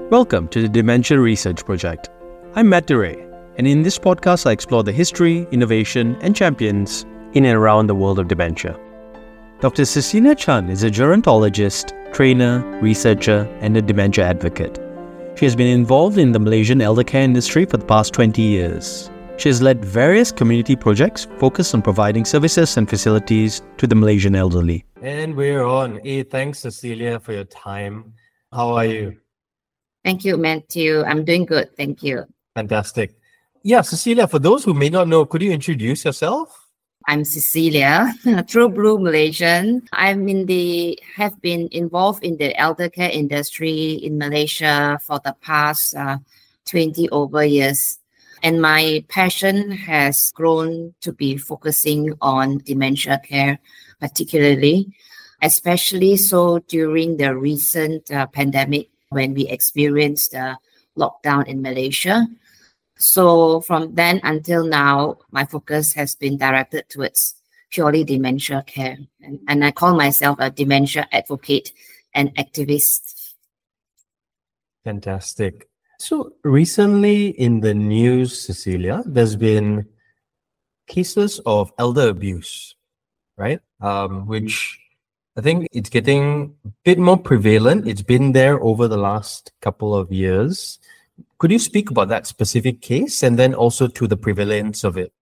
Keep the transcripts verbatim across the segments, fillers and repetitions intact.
Welcome to the Dementia Research Project. I'm Matt DeRay, and in this podcast I explore the history, innovation, and champions in and around the world of dementia. Doctor Cecilia Chan is a gerontologist, trainer, researcher, and a dementia advocate. She has been involved in the Malaysian elder care industry for the past twenty years. She has led various community projects focused on providing services and facilities to the Malaysian elderly. And we're on. Hey, thanks, Cecilia, for your time. How are you? Thank you, Matthew. I'm doing good. Thank you. Fantastic. Yeah, Cecilia, for those who may not know, could you introduce yourself? I'm Cecilia, true blue Malaysian. I'm in the have been involved in the elder care industry in Malaysia for the past uh, twenty over years. And my passion has grown to be focusing on dementia care, particularly, especially so during the recent uh, pandemic when we experienced the lockdown in Malaysia. So from then until now, my focus has been directed towards purely dementia care. And, and I call myself a dementia advocate and activist. Fantastic. So recently in the news, Cecilia, there's been cases of elder abuse, right? Um, which I think it's getting a bit more prevalent. It's been there over the last couple of years. Could you speak about that specific case and then also to the prevalence of it?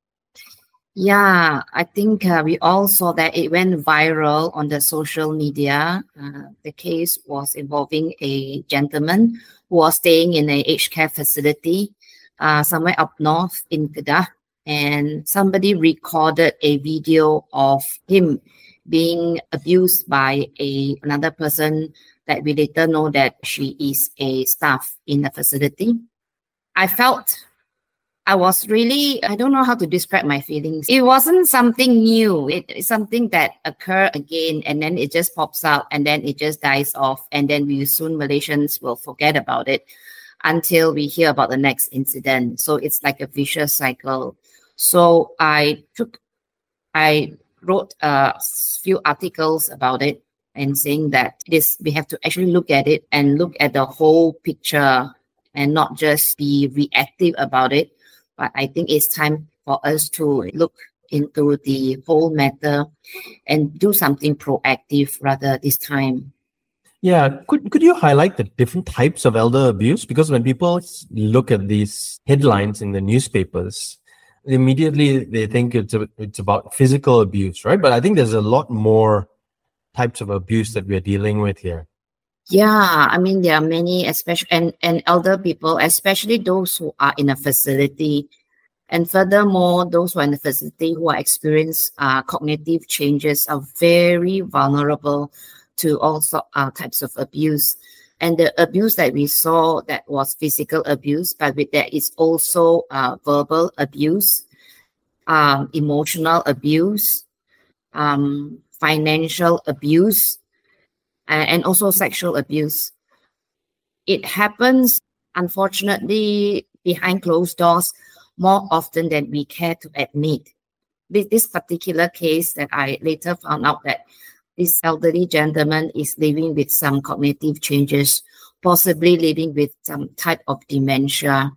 Yeah, I think uh, we all saw that it went viral on the social media. Uh, the case was involving a gentleman who was staying in an aged care facility uh, somewhere up north in Kedah. And somebody recorded a video of him being abused by a another person that we later know that she is a staff in the facility. I felt I was really, I don't know how to describe my feelings. It wasn't something new. It, it's something that occurred again and then it just pops out and then it just dies off. And then we soon Malaysians will forget about it until we hear about the next incident. So it's like a vicious cycle. So I took, I wrote a few articles about it and saying that this we have to actually look at it and look at the whole picture and not just be reactive about it. But I think it's time for us to look into the whole matter and do something proactive rather this time. Yeah, could could you highlight the different types of elder abuse? Because when people look at these headlines in the newspapers, immediately they think it's a, it's about physical abuse, right? But I think there's a lot more types of abuse that we're dealing with here. Yeah, I mean, there are many, especially and, and elder people, especially those who are in a facility. And furthermore, those who are in the facility who are experiencing uh, cognitive changes are very vulnerable to all so, uh, types of abuse. And the abuse that we saw, that was physical abuse, but with there is also uh, verbal abuse, um, emotional abuse, um, financial abuse, and also sexual abuse. It happens, unfortunately, behind closed doors more often than we care to admit. With this particular case that I later found out that this elderly gentleman is living with some cognitive changes, possibly living with some type of dementia.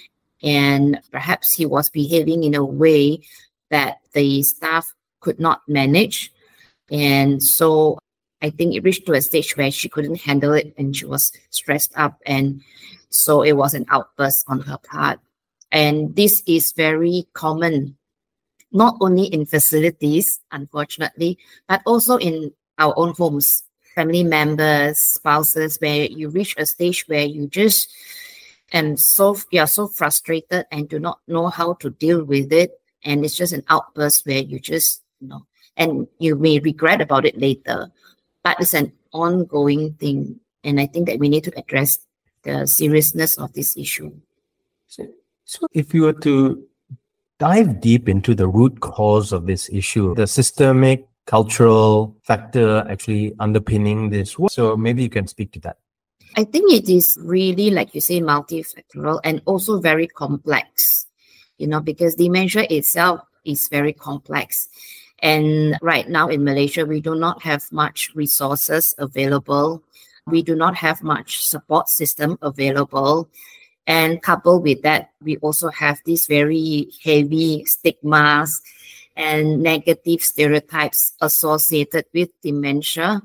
And perhaps he was behaving in a way that the staff could not manage. And so I think it reached to a stage where she couldn't handle it and she was stressed up. And so it was an outburst on her part. And this is very common, not only in facilities, unfortunately, but also in our own homes, family members, spouses, where you reach a stage where you just and so you're so frustrated and do not know how to deal with it. And it's just an outburst where you just, you know, and you may regret about it later. But it's an ongoing thing. And I think that we need to address the seriousness of this issue. So, so if you were to dive deep into the root cause of this issue, the systemic, cultural factor actually underpinning this, so maybe you can speak to that. I think it is really, like you say, multifactorial and also very complex, you know, because dementia itself is very complex. And right now in Malaysia, we do not have much resources available We do not have much support system available. And coupled with that, we also have these very heavy stigmas and negative stereotypes associated with dementia.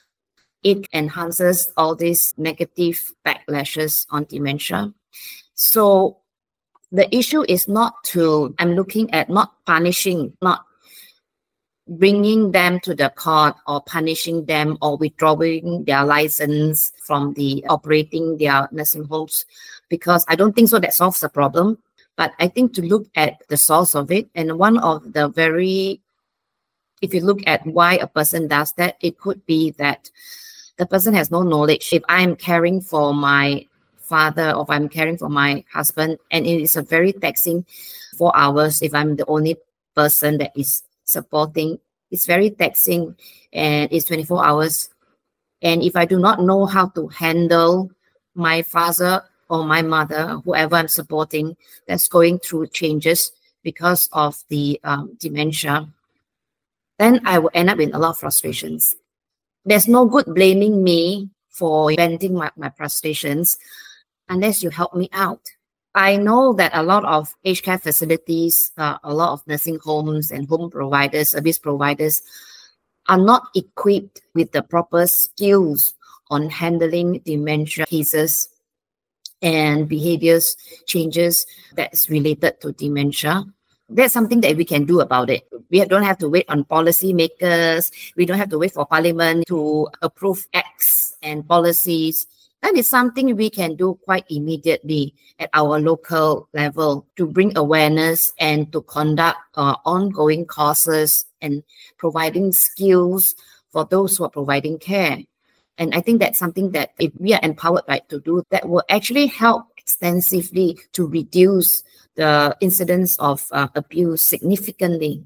It enhances all these negative backlashes on dementia. So the issue is not to, I'm looking at not punishing, not bringing them to the court or punishing them or withdrawing their license from the operating their nursing homes, because I don't think so that solves the problem. But I think to look at the source of it, and one of the very, if you look at why a person does that, it could be that the person has no knowledge. If I'm caring for my father or if I'm caring for my husband, and it is a very taxing four hours if I'm the only person that is supporting, it's very taxing and it's twenty-four hours. And if I do not know how to handle my father or my mother, whoever I'm supporting, that's going through changes because of the um, dementia, then I will end up in a lot of frustrations. There's no good blaming me for venting my, my frustrations unless you help me out. I know that a lot of aged care facilities, uh, a lot of nursing homes and home providers, service providers are not equipped with the proper skills on handling dementia cases and behaviors changes that's related to dementia. That's something that we can do about it. We don't have to wait on policy makers. We don't have to wait for Parliament to approve acts and policies. That is something we can do quite immediately at our local level to bring awareness and to conduct uh, ongoing courses and providing skills for those who are providing care. And I think that's something that if we are empowered right to do, that will actually help extensively to reduce the incidence of uh, abuse significantly.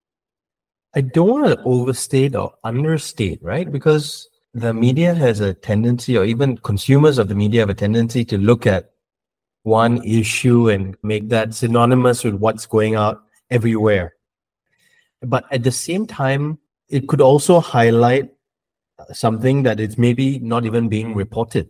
I don't want to overstate or understate, right? Because the media has a tendency, or even consumers of the media have a tendency to look at one issue and make that synonymous with what's going out everywhere. But at the same time, it could also highlight something that is maybe not even being reported.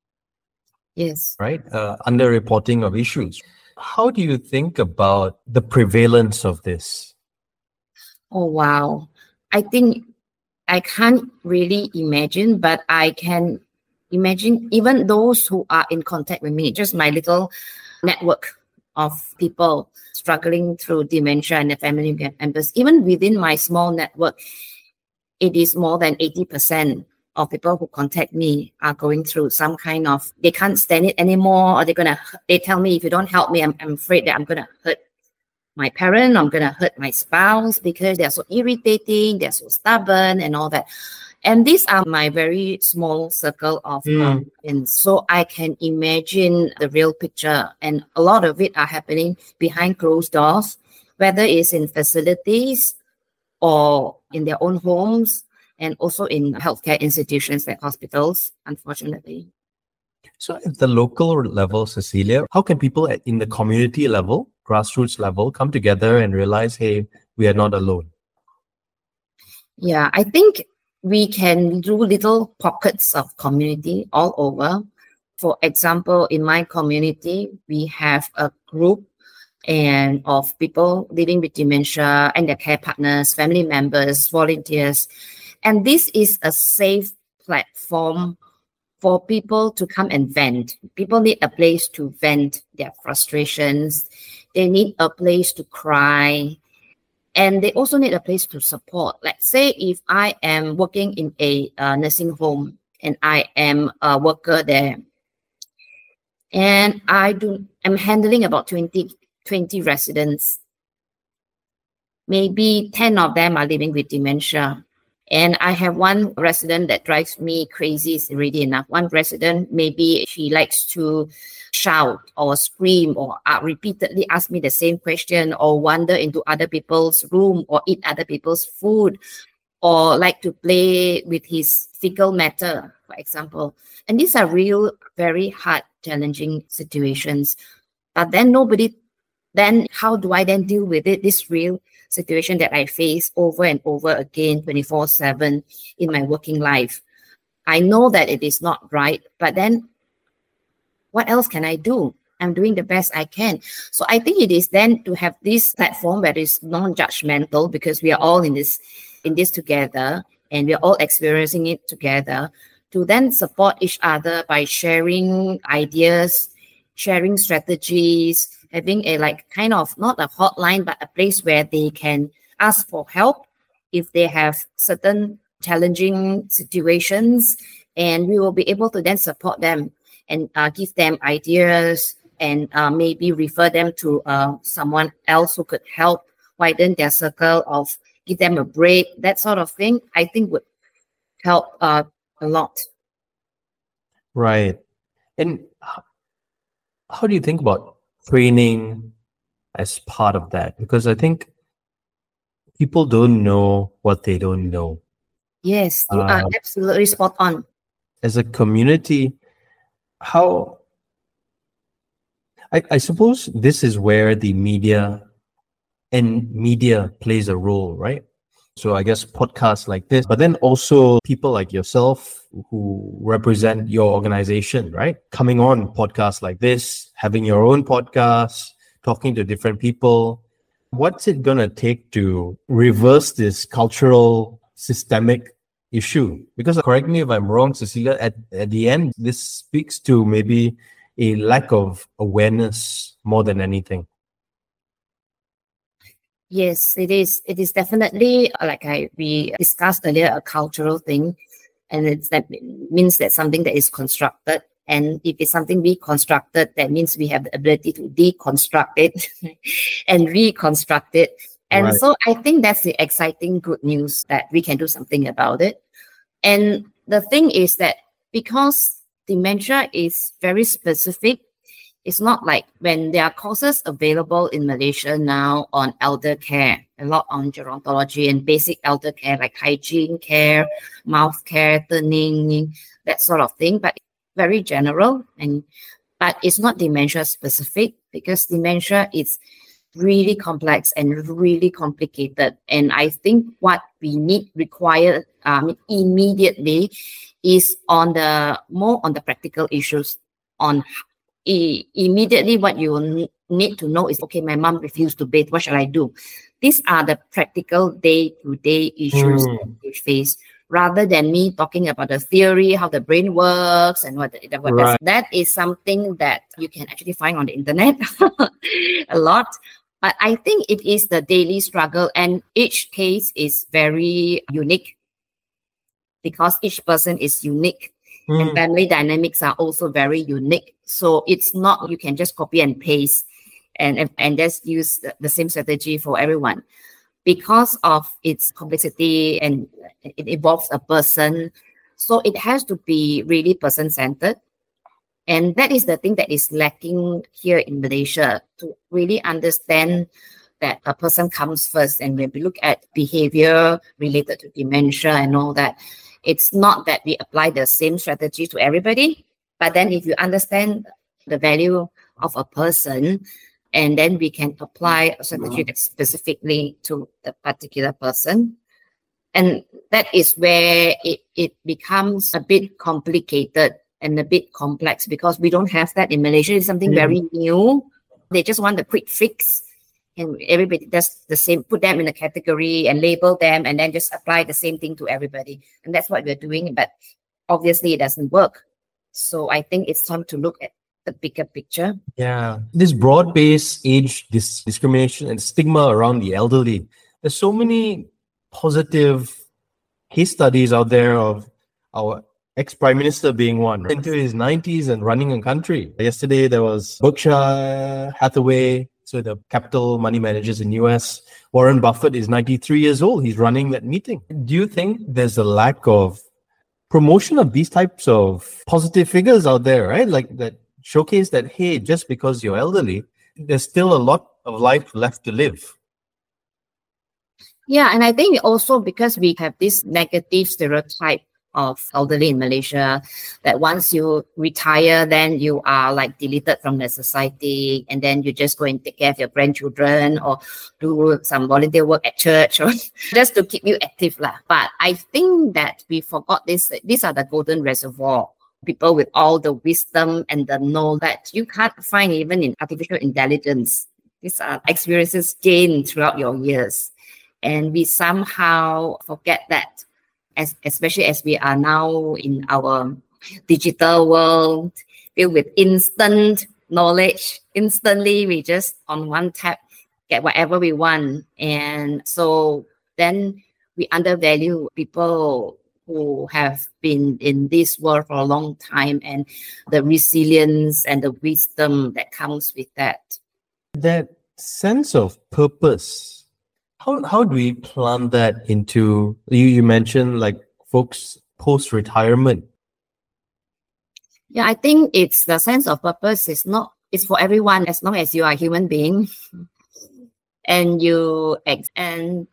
Yes. Right? Uh, underreporting of issues. How do you think about the prevalence of this? Oh, wow. I think I can't really imagine, but I can imagine even those who are in contact with me, just my little network of people struggling through dementia and the family members, even within my small network, it is more than eighty percent of people who contact me are going through some kind of, they can't stand it anymore, or they're going to, they tell me, if you don't help me, I'm, I'm afraid that I'm going to hurt my parent, I'm going to hurt my spouse because they're so irritating, they're so stubborn and all that. And these are my very small circle of Mm. um, and so I can imagine the real picture. And a lot of it are happening behind closed doors, whether it's in facilities or in their own homes, and also in healthcare institutions like hospitals, unfortunately. So at the local level, Cecilia, how can people at, in the community level, grassroots level, come together and realize, hey, we are not alone? Yeah, I think we can do little pockets of community all over. For example, in my community, we have a group and of people living with dementia and their care partners, family members, volunteers. And this is a safe platform for people to come and vent. People need a place to vent their frustrations. They need a place to cry. And they also need a place to support. Like say if I am working in a uh, nursing home and I am a worker there, and I do, I'm handling about twenty, twenty residents. Maybe ten of them are living with dementia. And I have one resident that drives me crazy, is already enough. One resident, maybe she likes to shout or scream or uh, repeatedly ask me the same question, or wander into other people's room or eat other people's food, or like to play with his fecal matter, for example. And these are real, very hard, challenging situations. But then nobody, then how do I then deal with it? This real situation that I face over and over again, twenty-four seven in my working life. I know that it is not right, but then what else can I do? I'm doing the best I can. So I think it is then to have this platform that is non-judgmental, because we are all in this in this together and we are all experiencing it together, to then support each other by sharing ideas, sharing strategies, having a like kind of not a hotline, but a place where they can ask for help if they have certain challenging situations, and we will be able to then support them and uh, give them ideas, and uh, maybe refer them to uh, someone else who could help widen their circle, of give them a break, that sort of thing, I think would help uh, a lot. Right. And h- how do you think about training as part of that? Because I think people don't know what they don't know. Yes, you are Um, absolutely spot on. as a community, how I, I suppose this is where the media and media plays a role, right? So I guess podcasts like this, but then also people like yourself who represent your organization, right? Coming on podcasts like this, having your own podcast, talking to different people. What's it going to take to reverse this cultural systemic issue? Because correct me if I'm wrong, Cecilia, at, at the end, this speaks to maybe a lack of awareness more than anything. Yes, it is. It is definitely uh, like I we discussed earlier, a cultural thing, and it's that means that something that is constructed. And if it's something reconstructed, that means we have the ability to deconstruct it and reconstruct it. And Right. so I think that's the exciting good news, that we can do something about it. And the thing is that because dementia is very specific, it's not like when there are courses available in Malaysia now on elder care, a lot on gerontology and basic elder care, like hygiene care, mouth care, turning, that sort of thing, but very general. And but it's not dementia specific, because dementia is really complex and really complicated. And I think what we need require um, immediately is on the more on the practical issues. On e- immediately, what you n- need to know is, okay, my mom refused to bathe. What shall I do? These are the practical day-to-day issues Hmm. that we face, rather than me talking about the theory, how the brain works, and what, the, what Right. that is something that you can actually find on the internet a lot. But I think it is the daily struggle, and each case is very unique, because each person is unique, and Hmm. family dynamics are also very unique. So it's not you can just copy and paste and and, and just use the, the same strategy for everyone, because of its complexity, and it involves a person. So it has to be really person-centered. And that is the thing that is lacking here in Malaysia, to really understand that a person comes first. And when we look at behavior related to dementia and all that, it's not that we apply the same strategy to everybody, but then if you understand the value of a person, and then we can apply a strategy that's specifically to the particular person. And that is where it, it becomes a bit complicated and a bit complex, because we don't have that in Malaysia. It's something Yeah. very new. They just want the quick fix, and everybody does the same, put them in a category and label them, and then just apply the same thing to everybody. And that's what we're doing, but obviously it doesn't work. So I think it's time to look at the bigger picture. Yeah, this broad-based age dis- discrimination and stigma around the elderly. There's so many positive case studies out there of our ex-prime minister being one, right? Into his nineties and running a country. Yesterday there was Berkshire Hathaway, so the capital money managers in U S. Warren Buffett is ninety-three years old. He's running that meeting. Do you think there's a lack of promotion of these types of positive figures out there, right? Like that showcase that, hey, just because you're elderly, there's still a lot of life left to live. Yeah, and I think also because we have this negative stereotype of elderly in Malaysia, that once you retire, then you are like deleted from the society, and then you just go and take care of your grandchildren or do some volunteer work at church or just to keep you active lah. But I think that we forgot this. These are the golden reservoir. People with all the wisdom and the knowledge that you can't find even in artificial intelligence. These are experiences gained throughout your years. And we somehow forget that, as, especially as we are now in our digital world, filled with instant knowledge. Instantly, we just on one tap get whatever we want. And so then we undervalue people who have been in this world for a long time and the resilience and the wisdom that comes with that. That sense of purpose, how how do we plant that into, you, you mentioned like folks post-retirement? Yeah, I think it's the sense of purpose is not, it's for everyone as long as you are a human being and you, and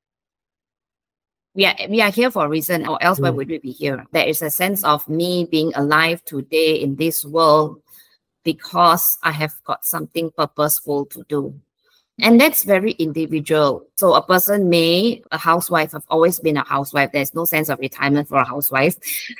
we are, we are here for a reason, or else mm. why would we be here? There is a sense of me being alive today in this world because I have got something purposeful to do. And that's very individual. So a person may, a housewife, I've always been a housewife. There's no sense of retirement for a housewife.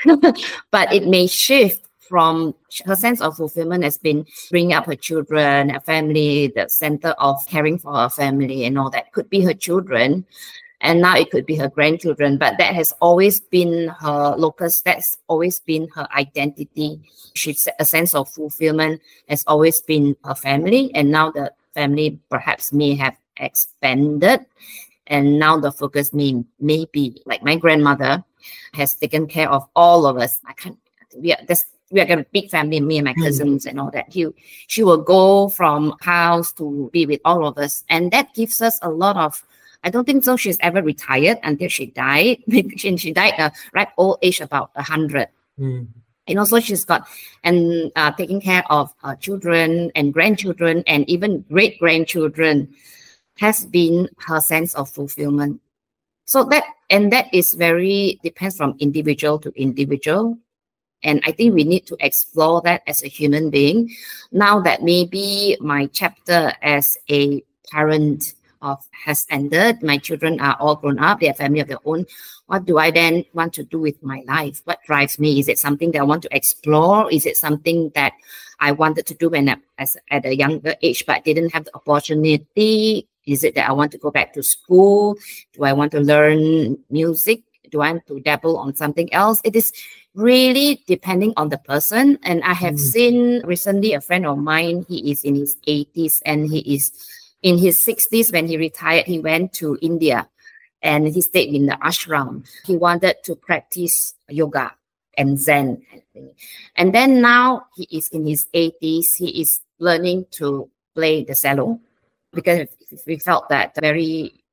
But it may shift from her sense of fulfillment has been bringing up her children, her family, the center of caring for her family and all that. Could be her children. And now it could be her grandchildren. But that has always been her locus. That's always been her identity. She's a sense of fulfillment has always been her family. And now the family perhaps may have expanded, and now the focus may, may be like my grandmother has taken care of all of us. I can't, we are, this, we are a big family, me and my cousins mm. and all that. He, she will go from house to be with all of us. And that gives us a lot of, I don't think so she's ever retired until she died. she, she died uh, right old age, about one hundred. Mm. And also she's got and uh, taking care of her children and grandchildren and even great-grandchildren has been her sense of fulfillment. So that, and that is very, depends from individual to individual. And I think we need to explore that as a human being. Now that maybe my chapter as a parent of has ended, my children are all grown up, they have family of their own. What do I then want to do with my life? What drives me? Is it something that I want to explore? Is it something that I wanted to do when I, as at a younger age but didn't have the opportunity? Is it that I want to go back to school? Do I want to learn music? Do I want to dabble on something else? It is really depending on the person. And I have mm. seen recently a friend of mine, he is in his eighties and he is in his sixties. When he retired, he went to India and he stayed in the ashram. He wanted to practice yoga and Zen. And then now he is in his eighties. He is learning to play the cello because we felt that very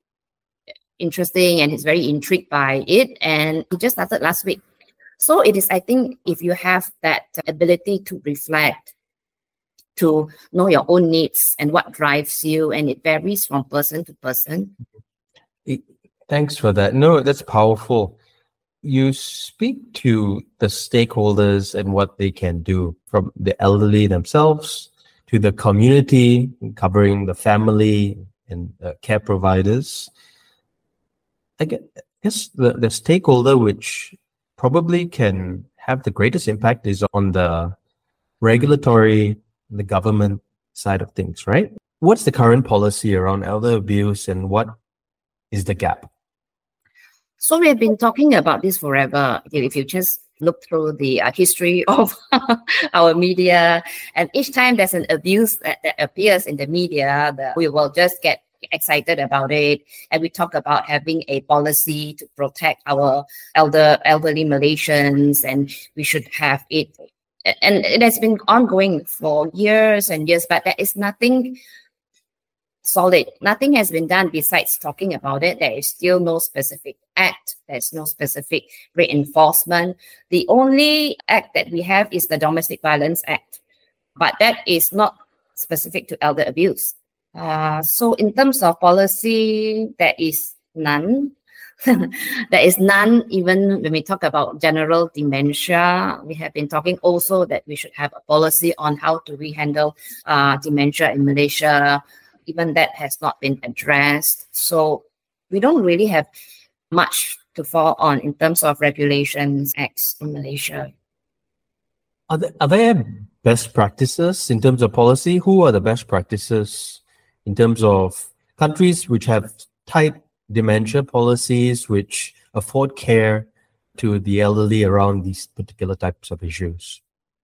interesting and he's very intrigued by it. And he just started last week. So it is, I think, if you have that ability to reflect, to know your own needs and what drives you, and it varies from person to person. Thanks for that. No, that's powerful. You speak to the stakeholders and what they can do, from the elderly themselves to the community, covering the family and uh, care providers. I guess the, the stakeholder which probably can have the greatest impact is on the regulatory, the government side of things, right? What's the current policy around elder abuse and what is the gap? So we have been talking about this forever. If you just look through the uh, history of our media, and each time there's an abuse that, that appears in the media, the, we will just get excited about it. And we talk about having a policy to protect our elder elderly Malaysians, and we should have it. And it has been ongoing for years and years, but there is nothing solid. Nothing has been done besides talking about it. There is still no specific act. There's no specific reinforcement. The only act that we have is the Domestic Violence Act, but that is not specific to elder abuse. Uh, so in terms of policy, there is none. There is none, even when we talk about general dementia. We have been talking also that we should have a policy on how to we handle uh, dementia in Malaysia. Even that has not been addressed. So we don't really have much to fall on in terms of regulations, acts in Malaysia. Are there, are there best practices in terms of policy? Who are the best practices in terms of countries which have tight dementia policies, which afford care to the elderly around these particular types of issues?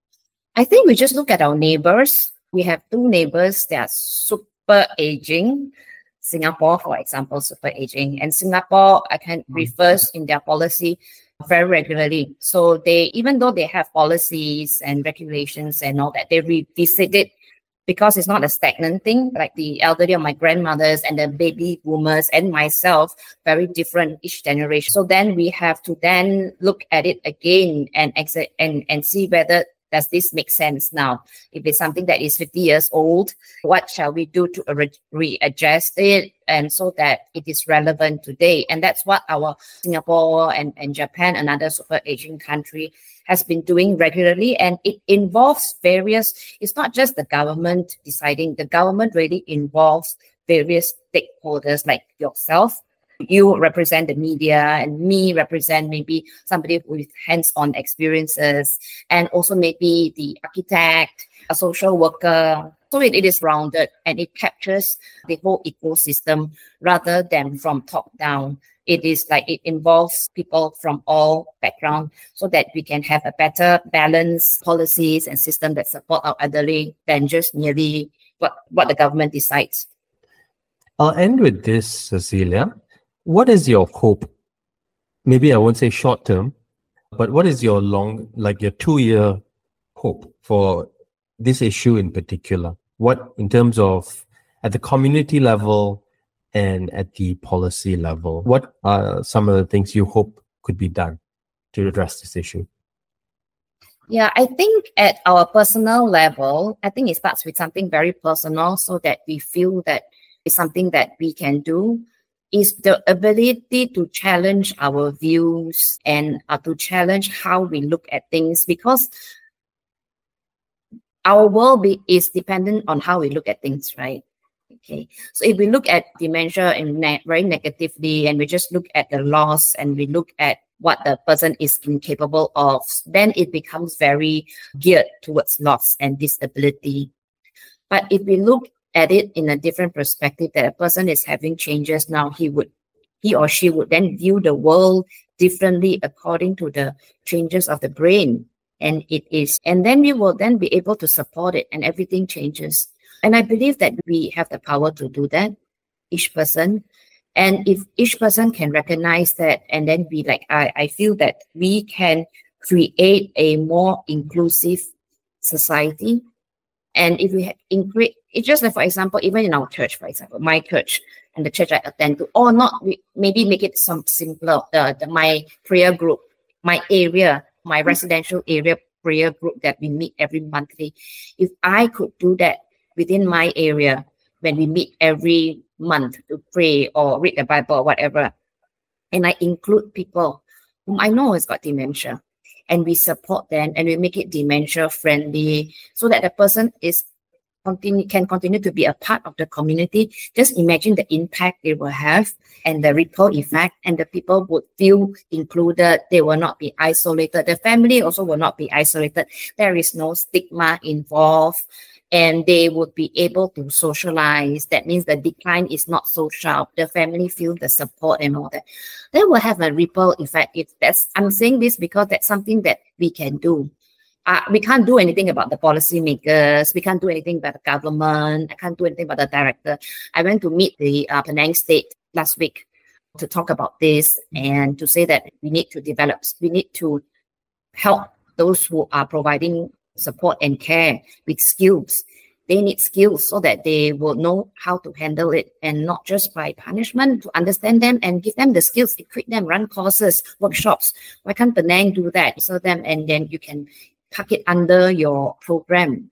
I think we just look at our neighbors. We have two neighbors that are super aging. Singapore, for example, super aging. And Singapore, I can refers in their policy very regularly. So they, even though they have policies and regulations and all that, they revisit it because it's not a stagnant thing. Like the elderly of my grandmothers and the baby boomers and myself, very different each generation. So then we have to then look at it again and exit and, and see whether does this make sense now? If it's something that is fifty years old, what shall we do to re- readjust it and so that it is relevant today? And that's what our Singapore and, and Japan, another super aging country, has been doing regularly. And it involves various, it's not just the government deciding, the government really involves various stakeholders like yourself. You represent the media and me represent maybe somebody with hands-on experiences and also maybe the architect, a social worker. So it, it is rounded and it captures the whole ecosystem rather than from top down. It is like it involves people from all backgrounds so that we can have a better balance policies and system that support our elderly than just merely what, what the government decides. I'll end with this, Cecilia. What is your hope? Maybe I won't say short term, but what is your long, like your two-year hope for this issue in particular? What, in terms of at the community level and at the policy level, what are some of the things you hope could be done to address this issue? Yeah, I think at our personal level, I think it starts with something very personal so that we feel that it's something that we can do. Is the ability to challenge our views and uh, to challenge how we look at things, because our world be, is dependent on how we look at things, right? Okay, so if we look at dementia in ne- very negatively and we just look at the loss and we look at what the person is incapable of, then it becomes very geared towards loss and disability. But if we look at it in a different perspective, that a person is having changes now, he would, he or she would then view the world differently according to the changes of the brain. And it is, and then we will then be able to support it and everything changes. And I believe that we have the power to do that, each person. And if each person can recognize that and then be like, I, I feel that we can create a more inclusive society. And if we have increase, it's just like, for example, even in our church, for example, my church and the church I attend to, or not, we maybe make it some simpler, the, the my prayer group, my area, my residential area prayer group that we meet every monthly. If I could do that within my area, when we meet every month to pray or read the Bible or whatever, and I include people whom I know has got dementia, and we support them and we make it dementia friendly so that the person is continue can continue to be a part of the community. Just imagine the impact it will have and the ripple effect, and the people would feel included. They will not be isolated. The family also will not be isolated. There is no stigma involved, and they would be able to socialize. That means the decline is not so sharp. The family feel the support and all that. They will have a ripple effect. If that's, I'm saying this because that's something that we can do. Uh, we can't do anything about the policymakers. We can't do anything about the government. I can't do anything about the director. I went to meet the uh, Penang State last week to talk about this and to say that we need to develop, we need to help those who are providing support and care with skills. They need skills so that they will know how to handle it, and not just by punishment, to understand them and give them the skills, equip them, run courses, workshops. Why can't Penang do that? So them, and then you can tuck it under your program.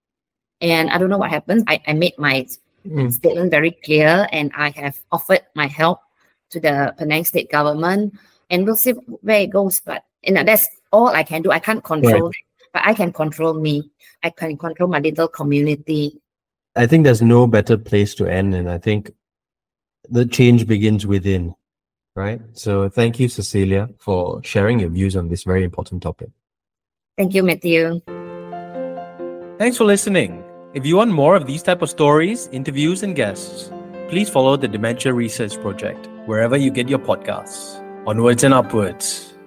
And I don't know what happened. I, I made my mm. statement very clear, and I have offered my help to the Penang state government, and we'll see where it goes. But you know, that's all I can do. I can't control, right. But I can control me. I can control my little community. I think there's no better place to end, and I think the change begins within, right? So thank you, Cecilia, for sharing your views on this very important topic. Thank you, Matthew. Thanks for listening. If you want more of these type of stories, interviews, and guests, please follow the Dementia Research Project wherever you get your podcasts. Onwards and upwards.